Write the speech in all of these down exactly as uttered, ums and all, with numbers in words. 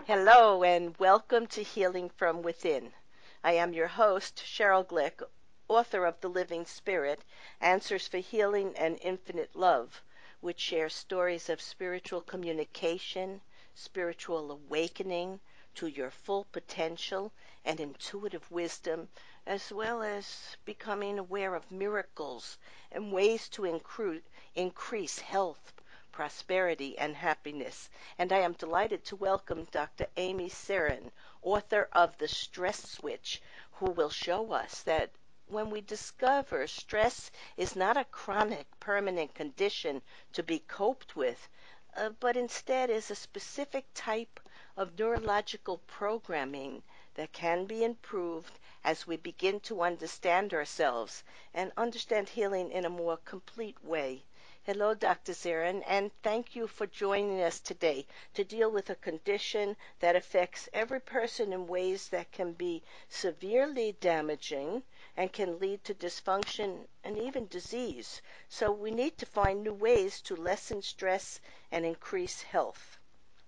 Hello and welcome to Healing from Within. I am your host, Cheryl Glick, author of The Living Spirit, Answers for Healing and Infinite Love, which shares stories of spiritual communication, spiritual awakening to your full potential and intuitive wisdom, as well as becoming aware of miracles and ways to incru- increase health, prosperity, and happiness. And I am delighted to welcome Doctor Amy Serin, author of The Stress Switch, who will show us that when we discover stress is not a chronic, permanent condition to be coped with, uh, but instead is a specific type of neurological programming that can be improved as we begin to understand ourselves and understand healing in a more complete way. Hello, Doctor Serin, and thank you for joining us today to deal with a condition that affects every person in ways that can be severely damaging and can lead to dysfunction and even disease. So we need to find new ways to lessen stress and increase health.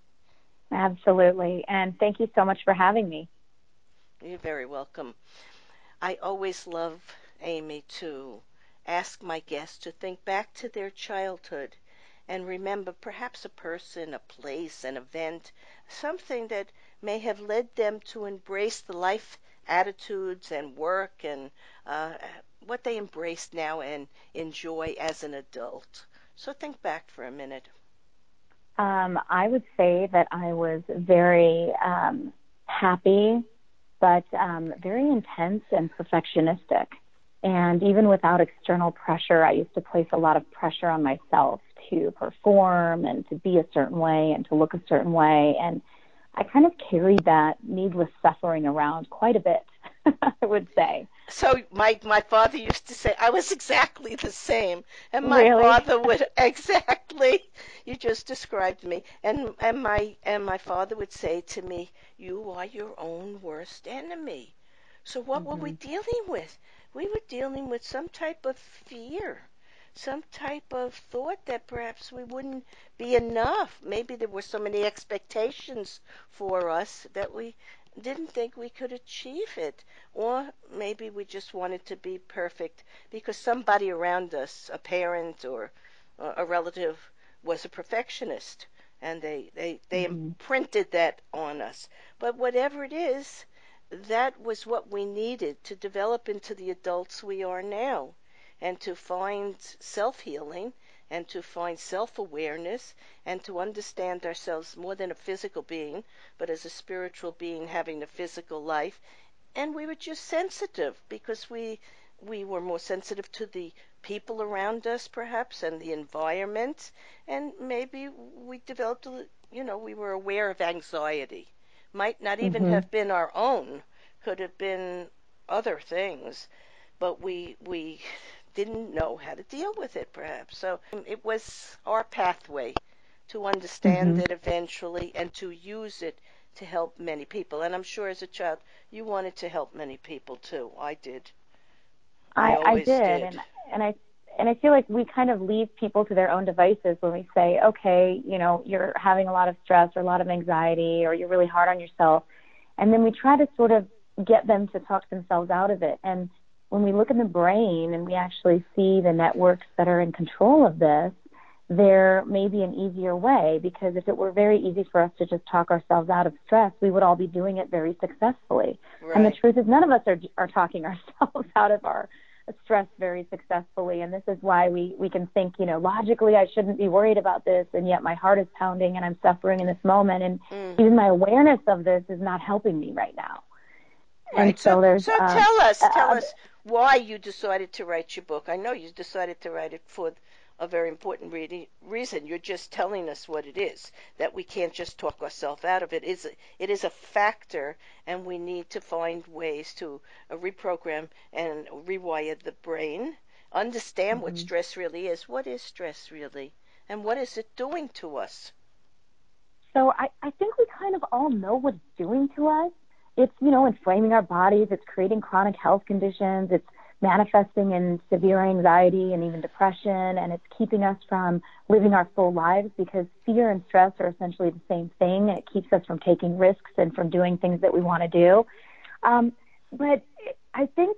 Absolutely, and thank you so much for having me. You're very welcome. I always love, Amy, to ask my guests to think back to their childhood and remember perhaps a person, a place, an event, something that may have led them to embrace the life attitudes and work and uh, what they embrace now and enjoy as an adult. So think back for a minute. Um, I would say that I was very um, happy, but um, very intense and perfectionistic. And even without external pressure, I used to place a lot of pressure on myself to perform and to be a certain way and to look a certain way. And I kind of carried that needless suffering around quite a bit, I would say. So my my father used to say I was exactly the same, and my Really? father would exactly. You just described me, and and my and my father would say to me, "You are your own worst enemy." So what were we Mm-hmm. dealing with? We were dealing with some type of fear, some type of thought that perhaps we wouldn't be enough. Maybe there were so many expectations for us that we didn't think we could achieve it. Or maybe we just wanted to be perfect because somebody around us, a parent or uh, a relative, was a perfectionist and they, they, they Mm-hmm. imprinted that on us. But whatever it is, that was what we needed to develop into the adults we are now and to find self-healing and to find self-awareness and to understand ourselves more than a physical being, but as a spiritual being having a physical life. And we were just sensitive because we we were more sensitive to the people around us perhaps and the environment, and maybe we developed a, you know we were aware of anxiety. Might not even Mm-hmm. have been our own, could have been other things, but we we didn't know how to deal with it perhaps. So um, it was our pathway to understand Mm-hmm. it eventually and to use it to help many people. And I'm sure as a child you wanted to help many people too. I did. I I, I always did, did. and and I and I feel like we kind of leave people to their own devices when we say, okay, you know, you're having a lot of stress or a lot of anxiety, or you're really hard on yourself, and then we try to sort of get them to talk themselves out of it. And when we look in the brain and we actually see the networks that are in control of this, there may be an easier way, because if it were very easy for us to just talk ourselves out of stress, we would all be doing it very successfully. Right. And the truth is, none of us are are talking ourselves out of our stress very successfully. And this is why we, we can think, you know, logically I shouldn't be worried about this, and yet my heart is pounding and I'm suffering in this moment. And Mm. even my awareness of this is not helping me right now. Right. And so, So there's so um, tell us, tell uh, us why you decided to write your book. I know you decided to write it for a very important re- reason. You're just telling us what it is, that we can't just talk ourselves out of it. It is, it is a factor, and we need to find ways to uh, reprogram and rewire the brain, understand what mm-hmm. stress really is. What is stress really? And what is it doing to us? So I, I think we kind of all know what it's doing to us. It's, you know, inflaming our bodies. It's creating chronic health conditions. It's manifesting in severe anxiety and even depression, and it's keeping us from living our full lives because fear and stress are essentially the same thing, and it keeps us from taking risks and from doing things that we want to do. Um, but I think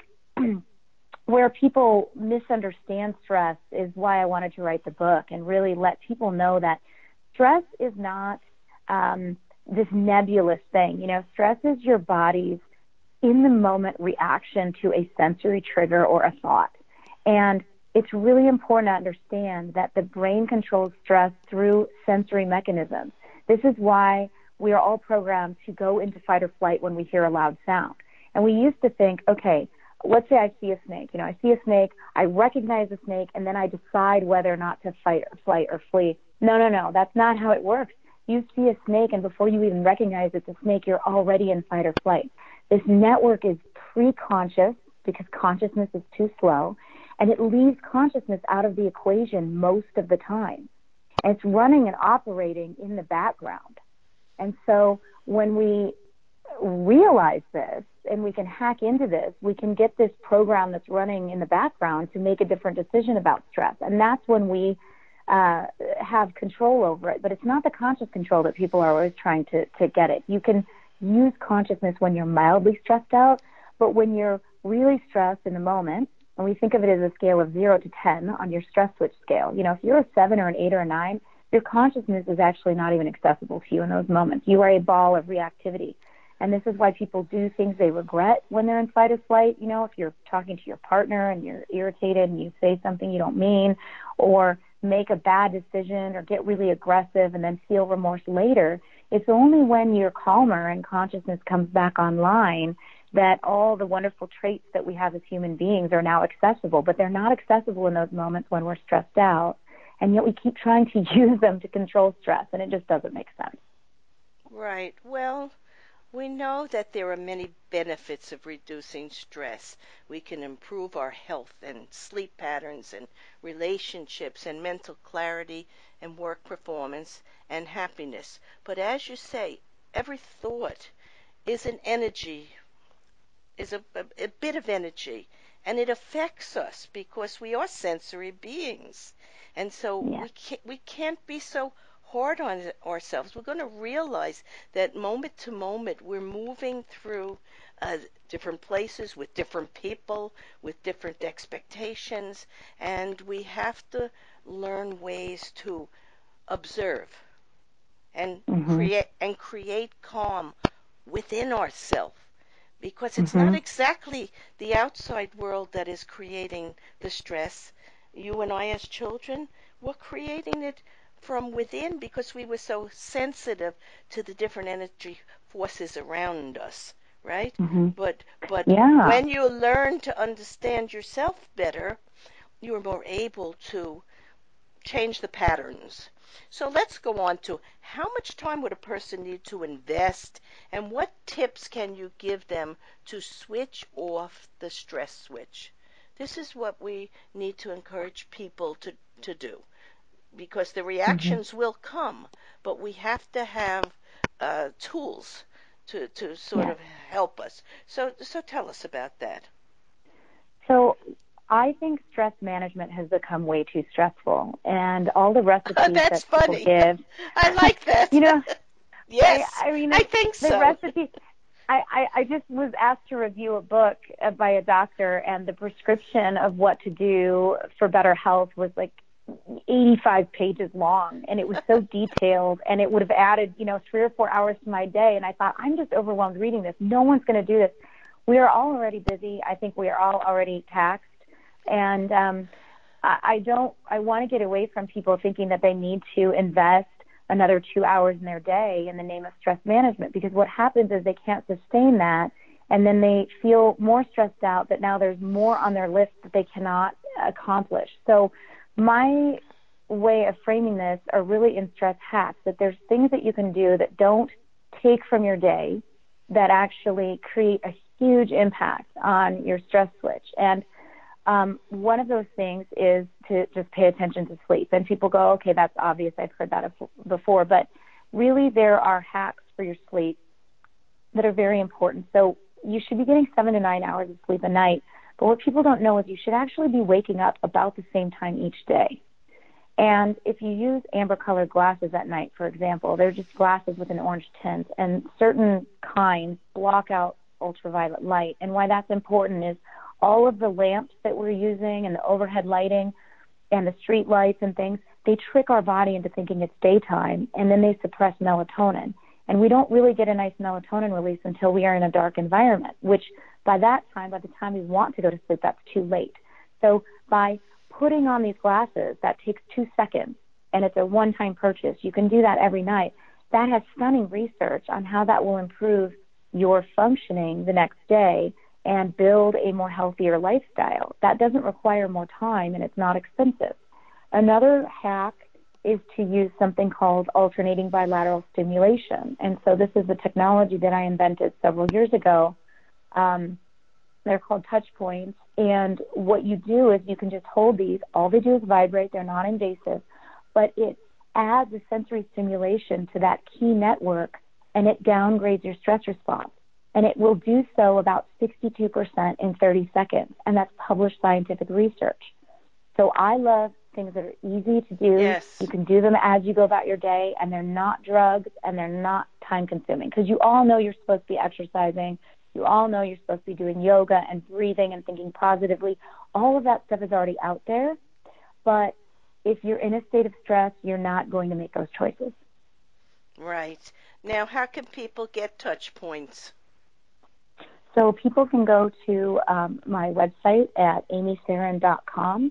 where people misunderstand stress is why I wanted to write the book and really let people know that stress is not um, this nebulous thing. You know, stress is your body's in the moment reaction to a sensory trigger or a thought. And it's really important to understand that the brain controls stress through sensory mechanisms. This is why we are all programmed to go into fight or flight when we hear a loud sound. And we used to think, okay, let's say I see a snake. You know, I see a snake, I recognize the snake, and then I decide whether or not to fight or flight or flee. No, no, no, that's not how it works. You see a snake, and before you even recognize it's a snake, you're already in fight or flight. This network is pre-conscious because consciousness is too slow, and it leaves consciousness out of the equation most of the time. And it's running and operating in the background. And so when we realize this and we can hack into this, we can get this program that's running in the background to make a different decision about stress. And that's when we uh, have control over it. But it's not the conscious control that people are always trying to, to get it. You can use consciousness when you're mildly stressed out, but when you're really stressed in the moment, and we think of it as a scale of zero to ten on your stress switch scale. You know, if you're a seven or an eight or a nine, your consciousness is actually not even accessible to you in those moments. You are a ball of reactivity. And this is why people do things they regret when they're in fight or flight. You know, if you're talking to your partner and you're irritated and you say something you don't mean, or make a bad decision or get really aggressive and then feel remorse later, it's only when you're calmer and consciousness comes back online that all the wonderful traits that we have as human beings are now accessible. But they're not accessible in those moments when we're stressed out, and yet we keep trying to use them to control stress, and it just doesn't make sense. Right. Well, we know that there are many benefits of reducing stress. We can improve our health and sleep patterns and relationships and mental clarity and work performance and happiness. But as you say, every thought is an energy, is a, a, a bit of energy, and it affects us because we are sensory beings. And so Yeah. we can't, we can't be so hard on ourselves. We're going to realize that moment to moment we're moving through uh, different places with different people, with different expectations, and we have to learn ways to observe and Mm-hmm. create and create calm within ourselves, because it's Mm-hmm. not exactly the outside world that is creating the stress. You and I as children, we're creating it from within because we were so sensitive to the different energy forces around us, right? Mm-hmm. But but Yeah. when you learn to understand yourself better, you're more able to change the patterns. So let's go on to how much time would a person need to invest, and what tips can you give them to switch off the stress switch? This is what we need to encourage people to, to do, because the Mm-hmm. reactions will come, but we have to have uh, tools to, to sort Yes. of help us. So, so tell us about that. So I think stress management has become way too stressful, and all the recipes That's that people funny. give, I like that. you know, I, Yes, I mean, I the, think the so. recipes, I, I, I just was asked to review a book uh, by a doctor, and the prescription of what to do for better health was like eighty-five pages long, and it was so detailed, and it would have added, you know, three or four hours to my day. And I thought, I'm just overwhelmed reading this. No one's going to do this. We are all already busy. I think we are all already taxed. And um, I, I don't, I want to get away from people thinking that they need to invest another two hours in their day in the name of stress management, because what happens is they can't sustain that, and then they feel more stressed out that now there's more on their list that they cannot accomplish. So my way of framing this are really in stress hacks, that there's things that you can do that don't take from your day that actually create a huge impact on your stress switch. And um, one of those things is to just pay attention to sleep. And people go, okay, that's obvious. I've heard that before. But really there are hacks for your sleep that are very important. So you should be getting seven to nine hours of sleep a night. But what people don't know is you should actually be waking up about the same time each day. And if you use amber-colored glasses at night, for example, they're just glasses with an orange tint, and certain kinds block out ultraviolet light. And why that's important is all of the lamps that we're using and the overhead lighting and the street lights and things, they trick our body into thinking it's daytime, and then they suppress melatonin. And we don't really get a nice melatonin release until we are in a dark environment, which by that time, by the time we want to go to sleep, that's too late. So by putting on these glasses, that takes two seconds, and it's a one-time purchase. You can do that every night. That has stunning research on how that will improve your functioning the next day and build a more healthier lifestyle. That doesn't require more time, and it's not expensive. Another hack is to use something called alternating bilateral stimulation. And so this is a technology that I invented several years ago. Um, they're called touch points. And what you do is you can just hold these. All they do is vibrate. They're not invasive. But it adds a sensory stimulation to that key network, and it downgrades your stress response. And it will do so about sixty-two percent in thirty seconds. And that's published scientific research. So I love things that are easy to do. Yes. You can do them as you go about your day, and they're not drugs, and they're not time-consuming. Because you all know you're supposed to be exercising. You all know you're supposed to be doing yoga and breathing and thinking positively. All of that stuff is already out there. But if you're in a state of stress, you're not going to make those choices. Right. Now, how can people get touch points? So people can go to um, my website at amy sarin dot com,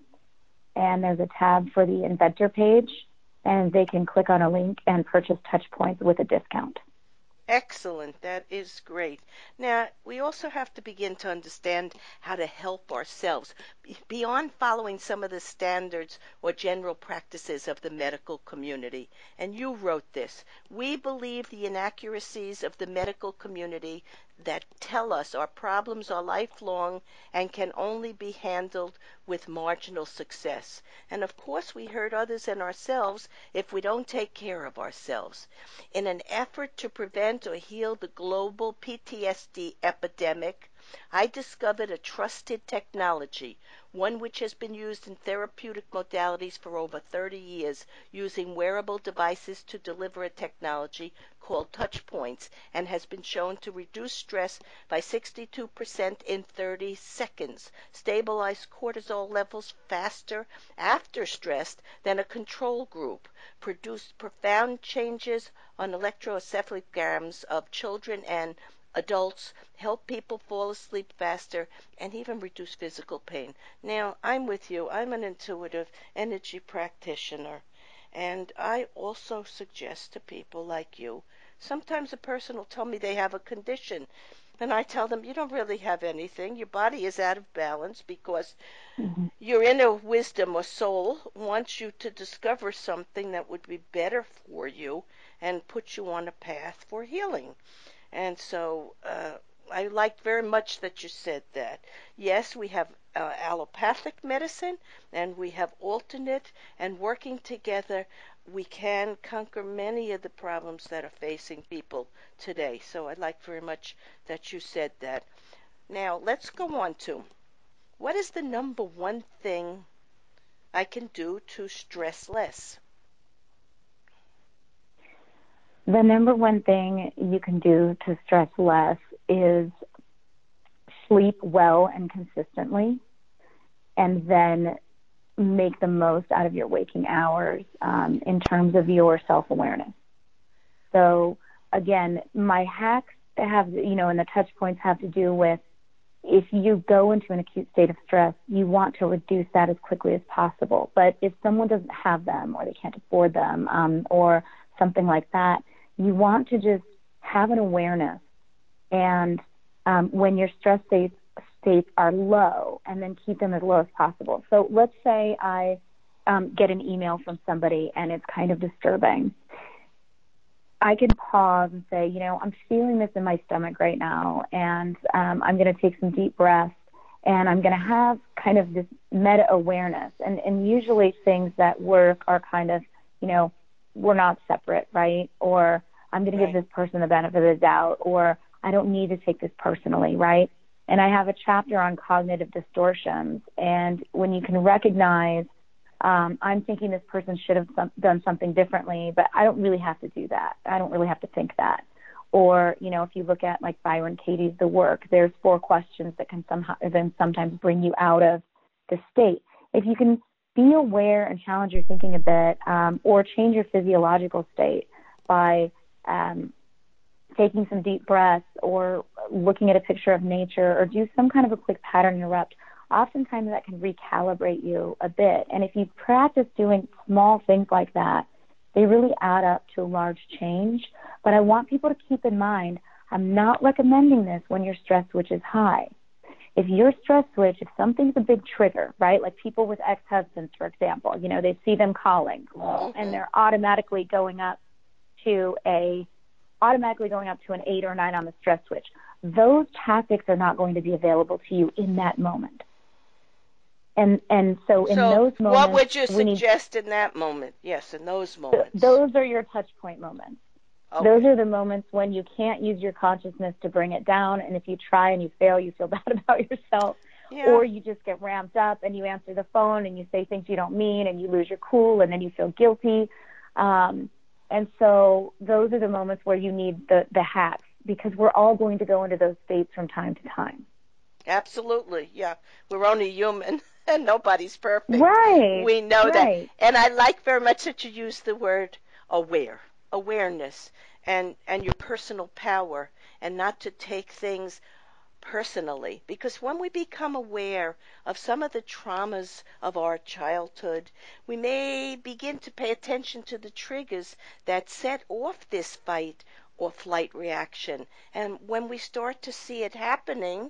and there's a tab for the inventor page, and they can click on a link and purchase touch points with a discount. Excellent. That is great. Now, we also have to begin to understand how to help ourselves beyond following some of the standards or general practices of the medical community. And you wrote this. We believe the inaccuracies of the medical community that tell us our problems are lifelong and can only be handled with marginal success. And of course, we hurt others and ourselves if we don't take care of ourselves. In an effort to prevent or heal the global P T S D epidemic, I discovered a trusted technology, one which has been used in therapeutic modalities for over thirty years, using wearable devices to deliver a technology called touch points, and has been shown to reduce stress by sixty-two percent in thirty seconds, stabilize cortisol levels faster after stress than a control group, produce profound changes on electroencephalograms of children and adults, help people fall asleep faster, and even reduce physical pain. Now, I'm with you. I'm an intuitive energy practitioner, and I also suggest to people like you, sometimes a person will tell me they have a condition, and I tell them, you don't really have anything. Your body is out of balance because mm-hmm. your inner wisdom or soul wants you to discover something that would be better for you and put you on a path for healing. And so uh, I liked very much that you said that. Yes, we have uh, allopathic medicine, and we have alternate, and working together, we can conquer many of the problems that are facing people today. So I like very much that you said that. Now, let's go on to, what is the number one thing I can do to stress less? The number one thing you can do to stress less is sleep well and consistently, and then make the most out of your waking hours um, in terms of your self-awareness. So, again, my hacks have, you know, and the touch points have to do with if you go into an acute state of stress, you want to reduce that as quickly as possible. But if someone doesn't have them or they can't afford them um, or something like that, you want to just have an awareness. And um, when your stress states, states are low, and then keep them as low as possible. So let's say I um, get an email from somebody and it's kind of disturbing. I can pause and say, you know, I'm feeling this in my stomach right now, and um, I'm going to take some deep breaths, and I'm going to have kind of this meta-awareness. And, and usually things that work are kind of, you know, we're not separate, right? Or I'm going to give this person the benefit of the doubt, or I don't need to take this personally, right? And I have a chapter on cognitive distortions. And when you can recognize, um, I'm thinking this person should have some, done something differently, but I don't really have to do that. I don't really have to think that. Or, you know, if you look at like Byron Katie's The Work, there's four questions that can somehow then sometimes bring you out of the state. If you can be aware and challenge your thinking a bit, um, or change your physiological state by um, taking some deep breaths or looking at a picture of nature or do some kind of a quick pattern interrupt, oftentimes that can recalibrate you a bit. And if you practice doing small things like that, they really add up to a large change. But I want people to keep in mind, I'm not recommending this when your stress switch is high. If your stress switch, if something's a big trigger, right, like people with ex-husbands, for example, you know, they see them calling and they're automatically going up to a automatically going up to an eight or nine on the stress switch. Those tactics are not going to be available to you in that moment. And and so in So those moments, what would you we need, suggest in that moment? Yes, in those moments. those are your touch point moments. Okay. Those are the moments when you can't use your consciousness to bring it down, and if you try and you fail, you feel bad about yourself. Yeah. Or you just get ramped up and you answer the phone and you say things you don't mean and you lose your cool and then you feel guilty. Um, and so those are the moments where you need the, the hacks, because we're all going to go into those states from time to time. Absolutely, yeah. We're only human and nobody's perfect. Right. We know right. that. And I like very much that you use the word aware, awareness, and, and your personal power, and not to take things personally. Because when we become aware of some of the traumas of our childhood, we may begin to pay attention to the triggers that set off this fight or flight reaction. And when we start to see it happening,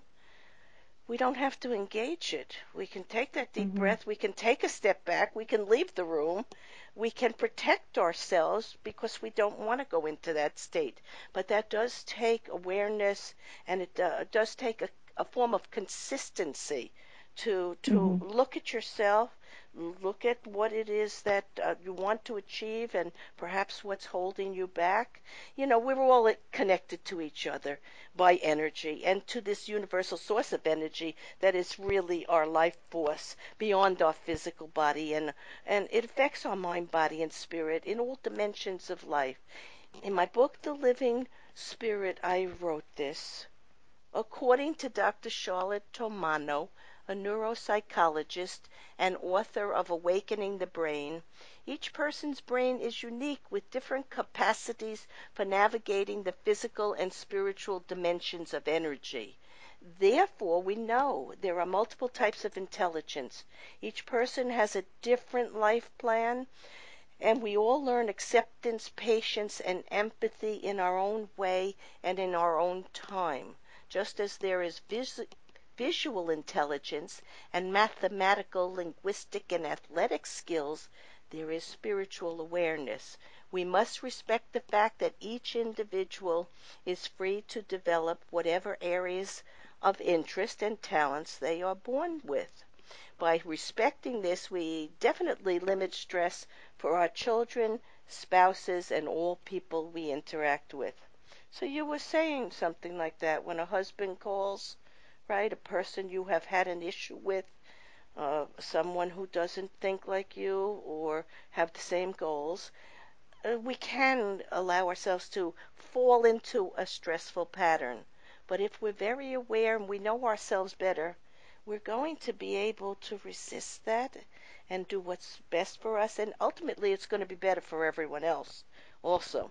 we don't have to engage it. We can take that deep mm-hmm. breath. We can take a step back. We can leave the room. We can protect ourselves because we don't want to go into that state. But that does take awareness, and it uh, does take a, a form of consistency to to mm-hmm. look at yourself, look at what it is that uh, you want to achieve, and perhaps what's holding you back. You know, we're all connected to each other by energy, and to this universal source of energy that is really our life force beyond our physical body, and and it affects our mind, body, and spirit in all dimensions of life. In my book, The Living Spirit, I wrote this. According to Doctor Charlotte Tomano, a neuropsychologist and author of Awakening the Brain, each person's brain is unique with different capacities for navigating the physical and spiritual dimensions of energy. Therefore, we know there are multiple types of intelligence. Each person has a different life plan, and we all learn acceptance, patience, and empathy in our own way and in our own time. Just as there is vis- visual intelligence and mathematical, linguistic, and athletic skills, there is spiritual awareness. We must respect the fact that each individual is free to develop whatever areas of interest and talents they are born with. By respecting this, we definitely limit stress for our children, spouses, and all people we interact with. So you were saying something like that when a husband calls, right? A person you have had an issue with, uh, someone who doesn't think like you or have the same goals. Uh, we can allow ourselves to fall into a stressful pattern. But if we're very aware and we know ourselves better, we're going to be able to resist that and do what's best for us. And ultimately, it's going to be better for everyone else also.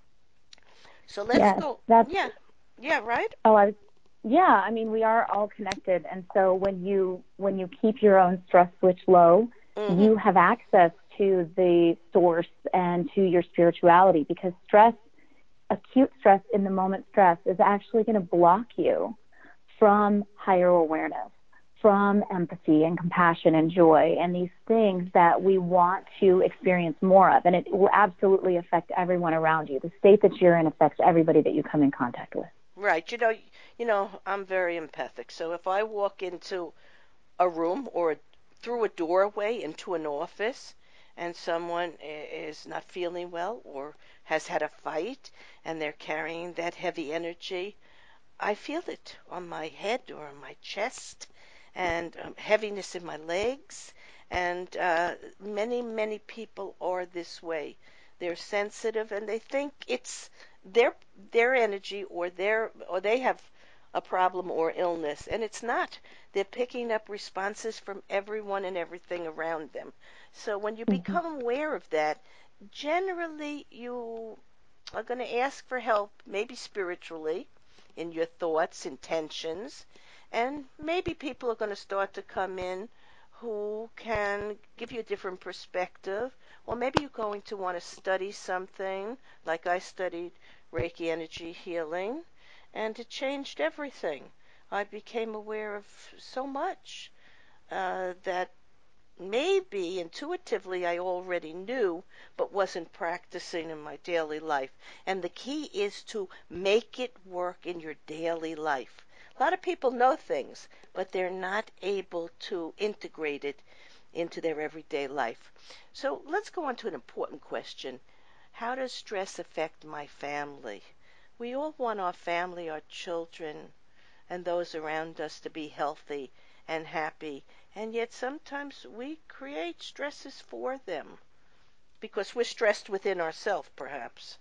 So let's yes, go. That's, yeah. Yeah, right? Oh, I was, yeah, I mean, we are all connected. And so when you when you keep your own stress switch low, Mm-hmm. you have access to the source and to your spirituality, because stress, acute stress in the moment stress is actually going to block you from higher awareness, from empathy and compassion and joy and these things that we want to experience more of. And it will absolutely affect everyone around you. The state that you're in affects everybody that you come in contact with. Right. You know, you know, I'm very empathic. So if I walk into a room or a, through a doorway into an office and someone is not feeling well or has had a fight and they're carrying that heavy energy, I feel it on my head or on my chest, and um, heaviness in my legs. And uh, many, many people are this way. They're sensitive, and they think it's their their energy, or their or they have a problem or illness, and it's not. They're picking up responses from everyone and everything around them. So when you Hmm. become aware of that, generally you are going to ask for help, maybe spiritually, in your thoughts, intentions, and maybe people are going to start to come in who can give you a different perspective, or maybe you're going to want to study something, like I studied Reiki energy healing, and it changed everything. I became aware of so much uh, that maybe intuitively I already knew, but wasn't practicing in my daily life. And the key is to make it work in your daily life. A lot of people know things, but they're not able to integrate it into their everyday life. So let's go on to an important question. How does stress affect my family? We all want our family, our children, and those around us to be healthy and happy. And yet sometimes we create stresses for them because we're stressed within ourselves, perhaps.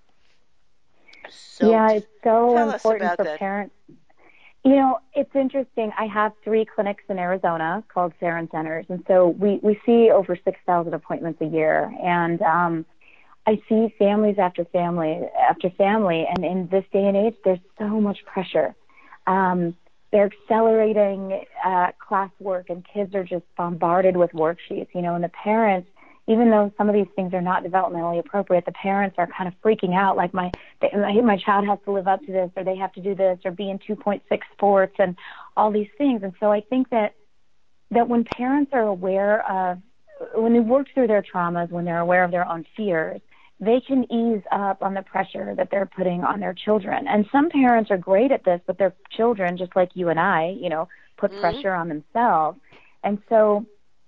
So Yeah, t- it's so tell us important about for that. parents. You know, it's interesting. I have three clinics in Arizona called Sarin Centers, and so we we see over six thousand appointments a year, and um, I see families after family after family, and in this day and age, there's so much pressure. Um, they're accelerating uh, classwork, and kids are just bombarded with worksheets. You know, and the parents, even though some of these things are not developmentally appropriate, the parents are kind of freaking out. Like my they, my child has to live up to this, or they have to do this, or be in two point six sports, and all these things. And so I think that that when parents are aware of, when they work through their traumas, when they're aware of their own fears, they can ease up on the pressure that they're putting on their children. And some parents are great at this, but their children, just like you and I, you know, put Mm-hmm. pressure on themselves. And so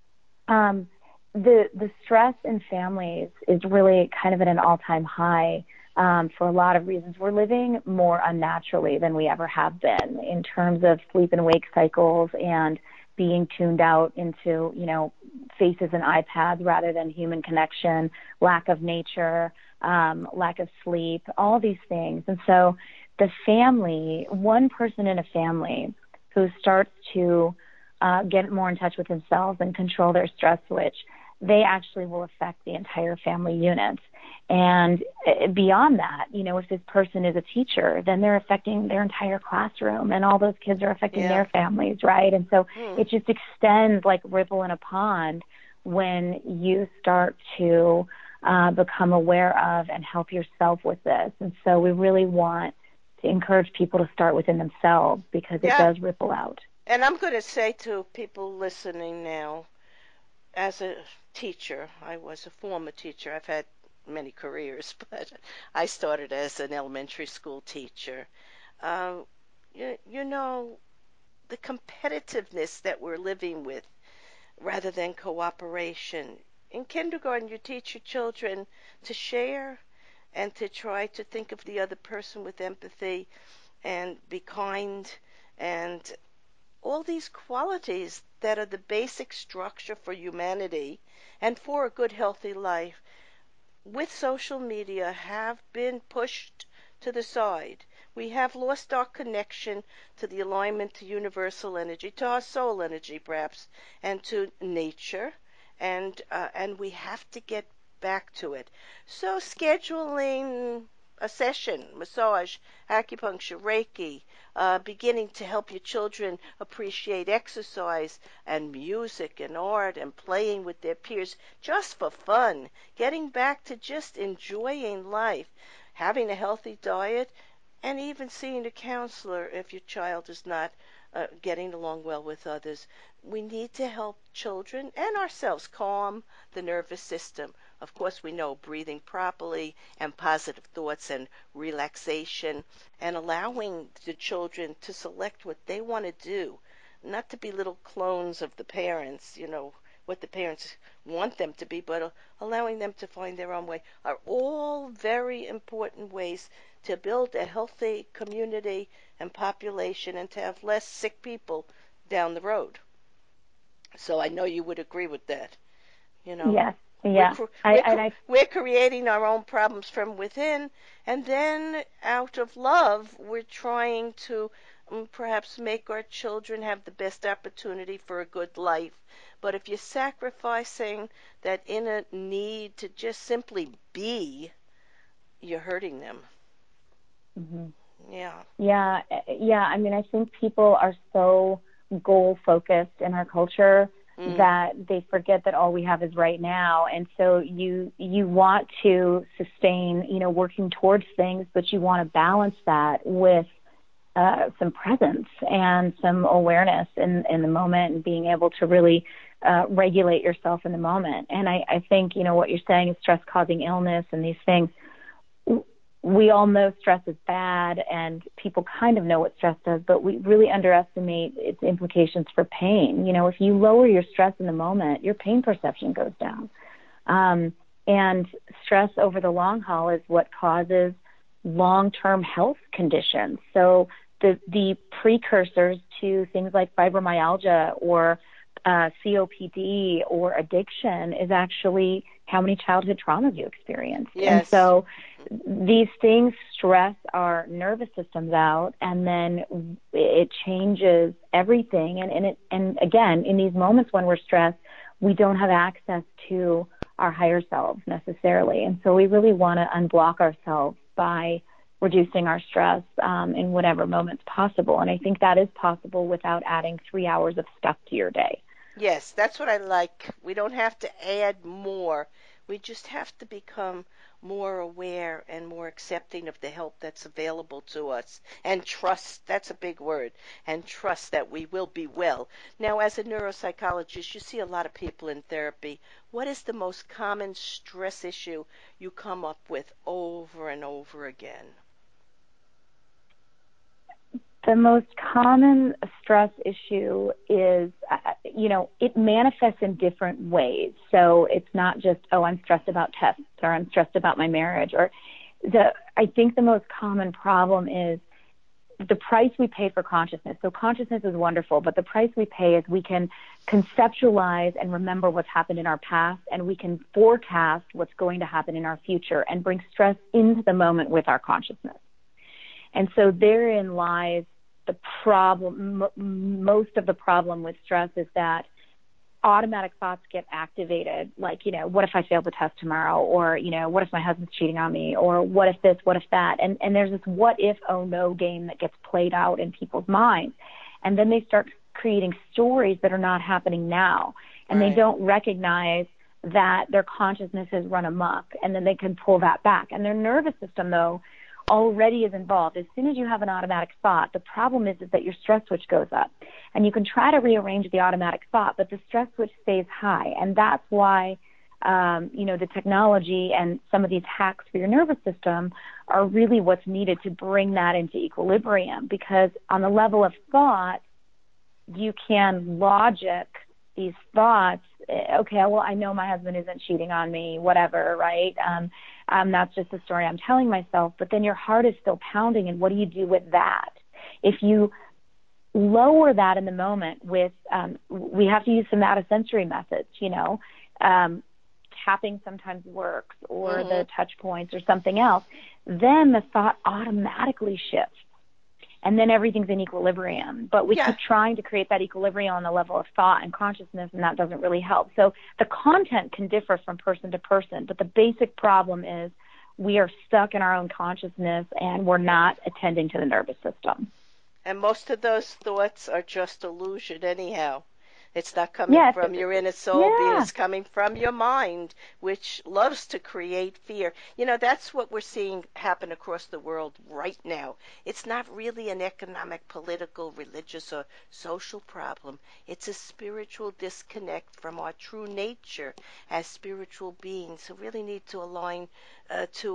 um, the the stress in families is really kind of at an all-time high um, for a lot of reasons. We're living more unnaturally than we ever have been in terms of sleep and wake cycles, and being tuned out into, you know, faces and iPads rather than human connection, lack of nature, um, lack of sleep, all these things. And so the family, one person in a family who starts to uh, get more in touch with themselves and control their stress switch, they actually will affect the entire family unit. And beyond that, you know, if this person is a teacher, then they're affecting their entire classroom, and all those kids are affecting Yeah. their families, right? And so Hmm. it just extends like ripple in a pond when you start to uh, become aware of and help yourself with this. And so we really want to encourage people to start within themselves, because it Yeah. does ripple out. And I'm going to say to people listening now, as a teacher, I was a former teacher. I've had many careers, but I started as an elementary school teacher. Uh, you, you know, the competitiveness that we're living with rather than cooperation. In kindergarten, you teach your children to share and to try to think of the other person with empathy and be kind, and all these qualities that are the basic structure for humanity and for a good, healthy life, with social media, have been pushed to the side. We have lost our connection to the alignment to universal energy, to our soul energy perhaps, and to nature, and uh, and we have to get back to it. So scheduling a session, massage, acupuncture, Reiki, uh, beginning to help your children appreciate exercise and music and art and playing with their peers just for fun, getting back to just enjoying life, having a healthy diet, and even seeing a counselor if your child is not uh, getting along well with others. We need to help children and ourselves calm the nervous system. Of course, we know breathing properly and positive thoughts and relaxation, and allowing the children to select what they want to do, not to be little clones of the parents, you know, what the parents want them to be, but uh, allowing them to find their own way, are all very important ways to build a healthy community and population and to have less sick people down the road. So I know you would agree with that. You know, Yes. we're Yeah. I, we're and I, we're creating our own problems from within, and then out of love, we're trying to um, perhaps make our children have the best opportunity for a good life. But if you're sacrificing that inner need to just simply be, you're hurting them. mhm. Yeah. Yeah, eh, yeah. I mean, I think people are so goal focused in our culture Mm. that they forget that all we have is right now. And so you you want to sustain, you know, working towards things, but you want to balance that with uh, some presence and some awareness in in the moment and being able to really uh, regulate yourself in the moment. And I, I think, you know, what you're saying is stress causing illness and these things. We all know stress is bad and people kind of know what stress does, but we really underestimate its implications for pain. You know, if you lower your stress in the moment, your pain perception goes down. Um, and stress over the long haul is what causes long-term health conditions. So the, the precursors to things like fibromyalgia or uh, C O P D or addiction is actually how many childhood traumas you experienced. And Yes. so these things stress our nervous systems out, and then it changes everything. And, and, it, and again, in these moments when we're stressed, we don't have access to our higher selves necessarily. And so we really want to unblock ourselves by reducing our stress um, in whatever moments possible. And I think that is possible without adding three hours of stuff to your day. Yes, that's what I like. We don't have to add more. We just have to become more aware and more accepting of the help that's available to us. And trust, that's a big word, and trust that we will be well. Now, as a neuropsychologist, you see a lot of people in therapy. What is the most common stress issue you come up with over and over again? The most common stress issue is, uh, you know, it manifests in different ways. So it's not just, oh, I'm stressed about tests or I'm stressed about my marriage. Or the, I think the most common problem is the price we pay for consciousness. So consciousness is wonderful, but the price we pay is we can conceptualize and remember what's happened in our past, and we can forecast what's going to happen in our future and bring stress into the moment with our consciousness. And so therein lies the problem. M- most of the problem with stress is that automatic thoughts get activated, like, you know, what if I fail the test tomorrow? Or, you know, what if my husband's cheating on me? Or what if this, what if that? And, and there's this what if, oh no game that gets played out in people's minds. And then they start creating stories that are not happening now. And Right. they don't recognize that their consciousness has run amok, and then they can pull that back. And their nervous system, though, already is involved. As soon as you have an automatic thought, the problem is, is that your stress switch goes up. And you can try to rearrange the automatic thought, but the stress switch stays high. And that's why, um, you know, the technology and some of these hacks for your nervous system are really what's needed to bring that into equilibrium. Because on the level of thought, you can logic these thoughts. Okay, well, I know my husband isn't cheating on me, whatever, right? Um, um, that's just a story I'm telling myself. But then your heart is still pounding, and what do you do with that? If you lower that in the moment with, um, we have to use some out-of-sensory methods, you know, um, tapping sometimes works, or Mm-hmm. the touch points or something else, then the thought automatically shifts. And then everything's in equilibrium. But we Yeah. keep trying to create that equilibrium on the level of thought and consciousness, and that doesn't really help. So the content can differ from person to person, but the basic problem is we are stuck in our own consciousness, and we're not attending to the nervous system. And most of those thoughts are just illusion anyhow. It's not coming Yes. from your inner soul being, Yeah. it's coming from your mind, which loves to create fear. You know, that's what we're seeing happen across the world right now. It's not really an economic, political, religious, or social problem. It's a spiritual disconnect from our true nature as spiritual beings who really need to align uh, to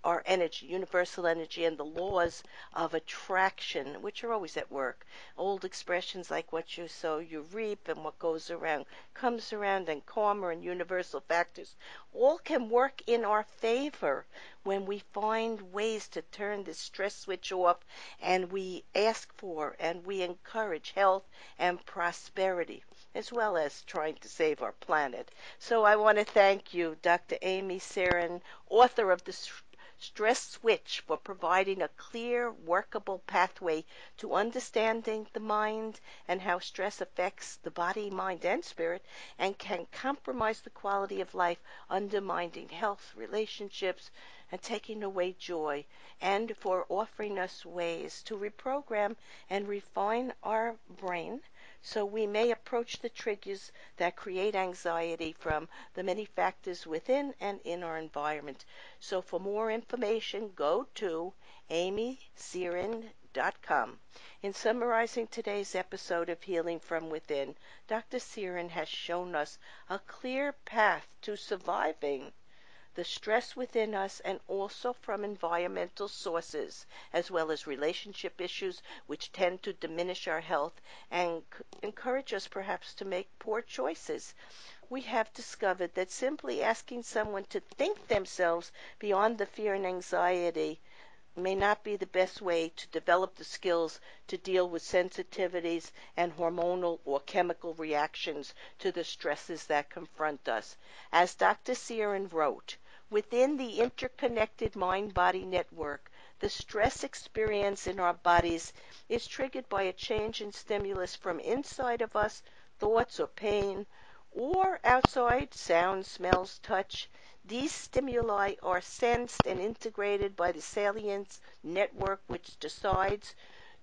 our energy, universal energy, and the laws of attraction, which are always at work. Old expressions like what you sow, you reap, and what goes around comes around, and karma and universal factors all can work in our favor when we find ways to turn the stress switch off and we ask for and we encourage health and prosperity, as well as trying to save our planet. So I want to thank you, Doctor Amy Serin, author of The Stress Switch, for providing a clear, workable pathway to understanding the mind and how stress affects the body, mind, and spirit, and can compromise the quality of life, undermining health, relationships, and taking away joy, and for offering us ways to reprogram and refine our brain so we may approach the triggers that create anxiety from the many factors within and in our environment. So for more information, go to amy serin dot com. In summarizing today's episode of Healing from Within, Doctor Serin has shown us a clear path to surviving the stress within us and also from environmental sources, as well as relationship issues which tend to diminish our health and encourage us perhaps to make poor choices. We have discovered that simply asking someone to think themselves beyond the fear and anxiety may not be the best way to develop the skills to deal with sensitivities and hormonal or chemical reactions to the stresses that confront us. As Doctor Serin wrote, within the interconnected mind-body network, the stress experience in our bodies is triggered by a change in stimulus from inside of us, thoughts or pain, or outside, sound, smells, touch. These stimuli are sensed and integrated by the salience network, which decides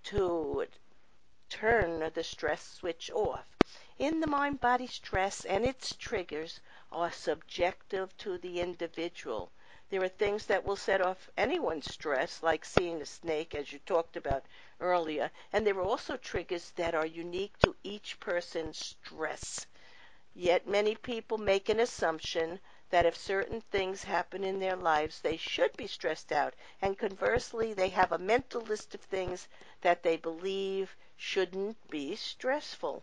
to turn the stress switch off. In the mind-body, stress and its triggers are subjective to the individual. There are things that will set off anyone's stress, like seeing a snake, as you talked about earlier, and there are also triggers that are unique to each person's stress. Yet many people make an assumption that if certain things happen in their lives, they should be stressed out, and conversely, they have a mental list of things that they believe shouldn't be stressful.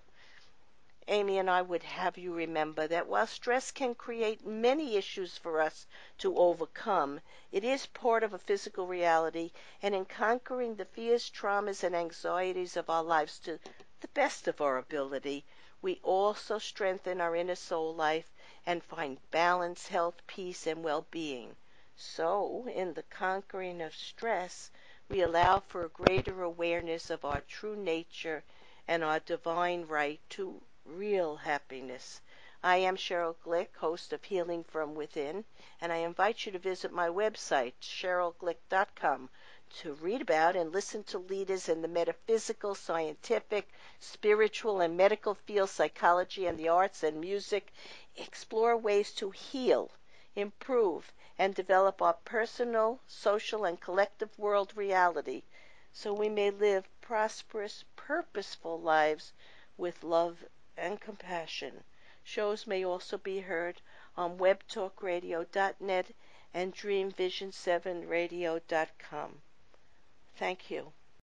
Amy and I would have you remember that while stress can create many issues for us to overcome, it is part of a physical reality, and in conquering the fears, traumas, and anxieties of our lives to the best of our ability, we also strengthen our inner soul life and find balance, health, peace, and well-being. So, in the conquering of stress, we allow for a greater awareness of our true nature and our divine right to real happiness. I am Cheryl Glick, host of Healing from Within, and I invite you to visit my website, cheryl glick dot com, to read about and listen to leaders in the metaphysical, scientific, spiritual, and medical fields, psychology, and the arts and music, explore ways to heal, improve, and develop our personal, social, and collective world reality so we may live prosperous, purposeful lives with love and compassion. Shows may also be heard on web talk radio dot net and dream vision seven radio dot com. Thank you.